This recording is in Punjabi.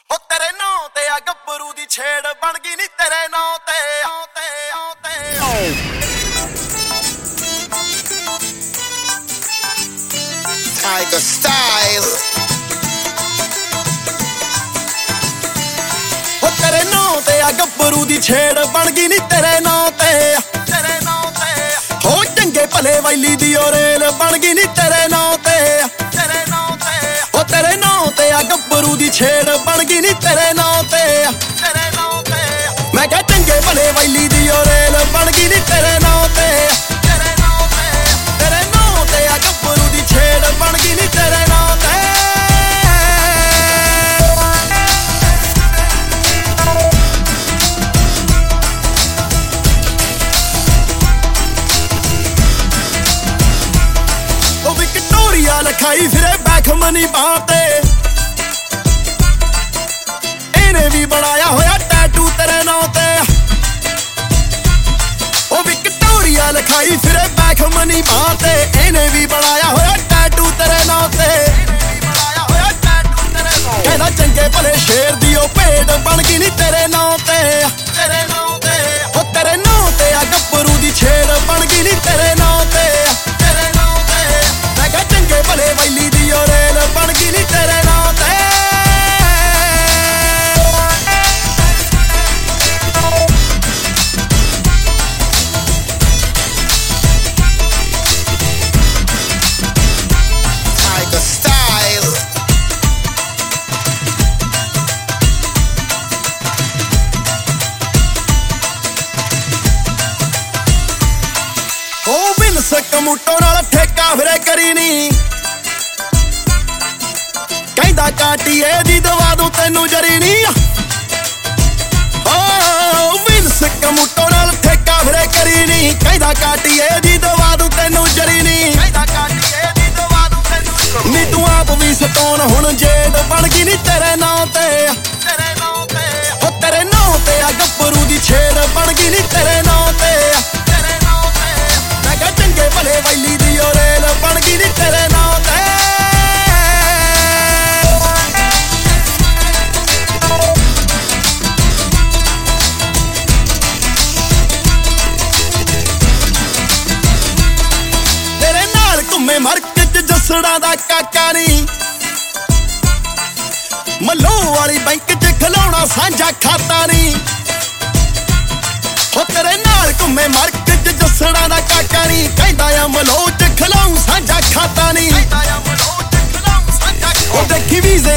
ਹੋ ਤੇਰੇ ਨਾਂ ਤੇ ਆ ਗੱਭਰੂ ਦੀ ਛੇੜ ਬਣ ਗਈ ਨੀ ਤੇਰੇ ਨਾਂ ਤੇ Tiger Style ਹੋ ਤੇਰੇ ਨਾਂ ਤੇ ਆ ਗੱਭਰੂ ਦੀ ਛੇੜ ਬਣ ਗਈ ਨੀ ਤੇਰੇ ਨਾਂ ਤੇ ਹੋ ਚੰਗੇ ਭਲੇ ਵੈਲੀ ਦੀ ਓ ਰੇਲ ਬਣ ਗਈ ਨੀ ਤੇਰੇ ਨਾਂ ਤੇ ਹੋ ਤੇਰੇ ਨਾਂ ਤੇ ਆ ਗੱਭਰੂ ਦੀ ਛੇੜ ਬਣ ਗਈ ਨੀ ਤੇਰੇ ਨਾਂ ਤੇ ਮੈਂ ਕਿਹਾ ਚੰਗੇ ਭਲੇ ਵੈਲੀ ਦੀ ਓ ਰੇਲ ਬਣ ਗਈ ਨੀ ਤੇਰੇ ਨਾਂ ਤੇ ਤੇਰੇ ਨਾਂ ਤੇ ਆ ਗੱਭਰੂ ਦੀ ਛੇੜ ਬਣ ਗਈ ਨੀ ਤੇਰੇ ਨਾਂ ਤੇ ਉਹ ਵਿਕਟੋਰੀਆ ਲਿਖਾਈ ਫਿਰੇ ਬੈਖ ਮਨੀ ਬਾਹ ਤੇ ਇਹਨੇ ਵੀ ਬਣਾਇਆ ਹੋਇਆ ਟੈਟੂ ਤੇਰੇ ਨਾਂ ਤੇ ਉਹ ਵਿਕਟੋਰੀਆ ਲਿਖਾਈ ਫਿਰੇ ਬੈਖ ਮਨੀ ਬਾਹ ਤੇ ਇਹਨੇ ਵੀ ਬਣਾਇਆ ਹੋਇਆ ਟੈਟੂ ਤੇਰੇ ਨਾਂ ਤੇ ਕਹਿੰਦਾ ਚੰਗੇ ਭਲੇ ਸ਼ੇਰ ਦੀ ਉਹ ਭੇਡ ਬਣ ਗਈ ਨੀ ਤੇਰੇ ਨਾਂ ਤੇ ਉਹ ਤੇਰੇ ਨਾਂ ਤੇ ਆ ਗੱਭਰੂ ਦੀ ਛੇੜ ਬਣ ਗਈ ਨੀ ਤੇਰੇ ਨਾਂ ਤੇ ਮੈਂ ਕਿਹਾ ਚੰਗੇ ਭਲੇ ਵੈਲੀ ਦੀ ਓ ਰੇਲ ਬਣ ਗਈ ਨੀ ਤੇਰੇ ਨਾਂ ਤੇ Tiger Style ਉਹ ਵਿਨਸ ਕਮੂਟੋ ਨਾਲ ਠੇਕਾ ਫਿਰੇ ਕਰੀ ਨੀ ਕਹਿੰਦਾ ਕਾਟੀਏ ਦੀ ਦਵਾ ਦੂੰ ਤੈਨੂੰ ਜਰੀ ਨੀ ਉਹ ਵਿਨਸ ਕਮੂਟੋ ਨਾਲ ਠੇਕਾ ਫਿਰੇ ਕਰੀ ਨੀ ਕਹਿੰਦਾ ਕਾਟੀਏ ਦੀ ਦਵਾ ਦੂੰ ਤੈਨੂੰ ਜਰੀ ਨੀ ਨੀ ਤੂੰ ਆਪ ਵੀ ਸਟੋਨ ਹੁਣ ਜੇਡ ਬਣ ਗਈ ਨੀ ਤੇਰੇ ਨਾਂ ਤੇ ਹੋ ਤੇਰੇ ਨਾਂ ਤੇ ਆ ਗੱਭਰੂ ਦੀ ਛੇੜ ਬਣ ਗਈ ਨੀ ਤੇਰੇ ਨਾਂ ਤੇ ਮੈਂ ਕਿਹਾ ਚੰਗੇ ਭਲੇ ਵੈਲੀ ਦੀ ਓ ਰੇਲ ਬਣ ਗਈ ਨੀ ਤੇਰੇ ਨਾਂ ਤੇ ਤੇਰੇ ਨਾਲ ਘੁੰਮੇ ਮਾਰਕੀਟ ਜੱਸੜਾ ਦਾ ਕਾਕਾ ਨੀ ਮੱਲੋ ਵਾਲੀ ਬੈਂਕ 'ਚ ਖਲਾਉਣਾ ਸਾਂਝਾ ਖਾਤਾ ਨੀ ਹੋ ਤੇਰੇ ਨਾਲ ਘੁੰਮੇ ਮਾਰਕੀਟ 'ਚ ਜੱਸੜਾ ਦਾ ਕਾਕਾ ਨੀ ਕਹਿੰਦਾ ਆ ਮੱਲੋ 'ਚ ਖਲਾਉਂ ਸਾਂਝਾ ਖਾਤਾ ਨੀ ਉਹ ਦੇਖੀ ਵੀਜ਼ੇ